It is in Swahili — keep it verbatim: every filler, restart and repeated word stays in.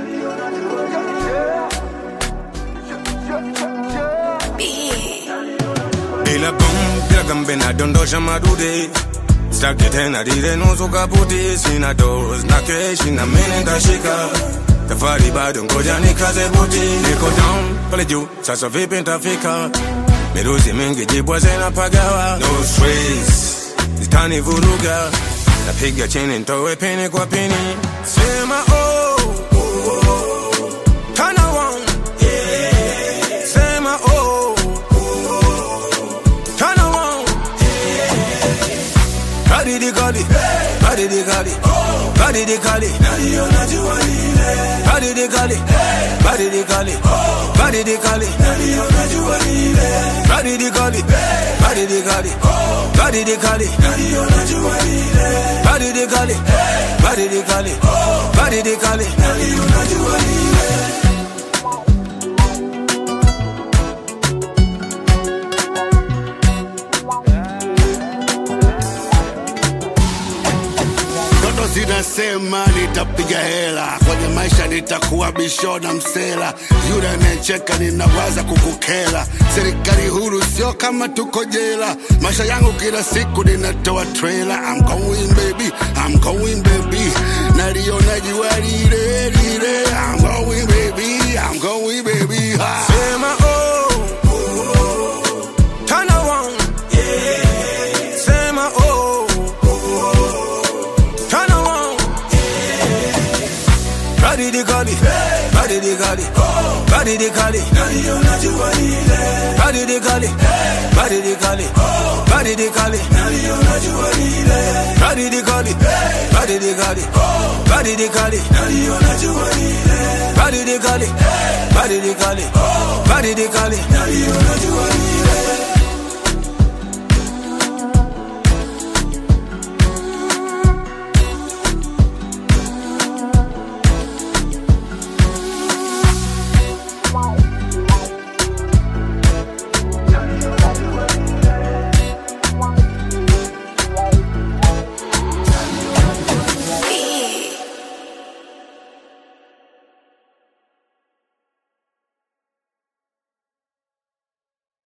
Ila bombia gambena dondosha madude Staki tena dide nusu kaputi Sina doors na keshi na mene ndashika Tafari bado ngoja nikaze buti Niko down pale juu sasa vipi nitafika Miruzi mingi jibwa zena pagawa No stress zitani vuruga Napiga chini ntowe pini kwa pini Sema oh, oh, oh. Turn around yeah. Sema oh, oh, oh. Turn around yeah. Body di kali Body di kali Body di kali Nani unajua ile Body di kali Body di kali Body di kali Nani unajua ile Body di kali Body di kali Body di kali Nani unajua ile Body di kali Body di kali Body di kali Nani unajua ile Zinasema nitapiga hela kwenye maisha nitakuwa bisho na msela yule anayecheka ninawaza kukukela serikali huru sio kama tuko jela maisha yangu kila siku ninatoa trailer I'm going baby I'm going baby naliona jua lile lile I'm going baby I'm going baby ha. Sema oh, oh, oh. Turn around yeah. Sema oh, oh, oh. Turn around yeah. Body di kali Body di kali Body di kali Nani unajua ile Body di kali Body di kali Body di kali Nani unajua ile Body di kali Body di kali Body di kali Nani unajua ile Body di kali Body di kali Body di kali Nani unajua